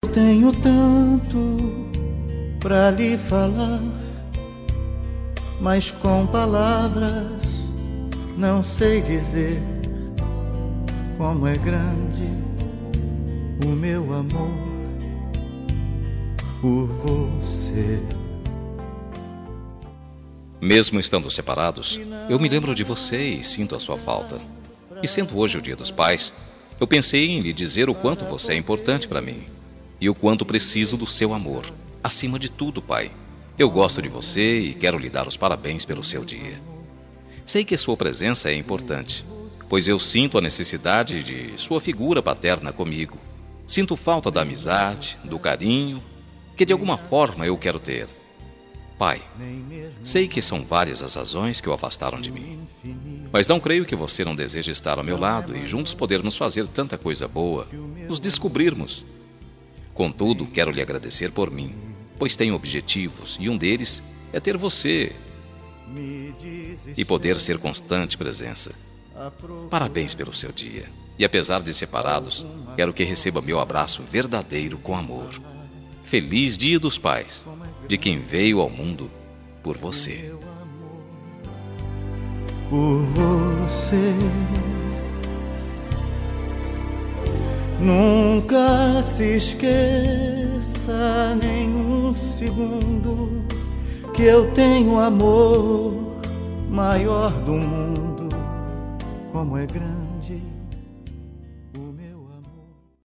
tenho tanto pra lhe falar, mas com palavras não sei dizer como é grande o meu amor por você. Mesmo estando separados, eu me lembro de você e sinto a sua falta. E sendo hoje o Dia dos Pais, eu pensei em lhe dizer o quanto você é importante para mim e o quanto preciso do seu amor. Acima de tudo, pai, eu gosto de você e quero lhe dar os parabéns pelo seu dia. Sei que sua presença é importante, pois eu sinto a necessidade de sua figura paterna comigo. Sinto falta da amizade, do carinho, que de alguma forma eu quero ter. Pai, sei que são várias as razões que o afastaram de mim, mas não creio que você não deseje estar ao meu lado e juntos podermos fazer tanta coisa boa, nos descobrirmos. Contudo, quero lhe agradecer por mim, pois tenho objetivos e um deles é ter você e poder ser constante presença. Parabéns pelo seu dia. E apesar de separados, quero que receba meu abraço verdadeiro com amor. Feliz Dia dos Pais, de quem veio ao mundo por você. Por você. Nunca se esqueça nem um segundo que eu tenho amor maior do mundo. Como é grande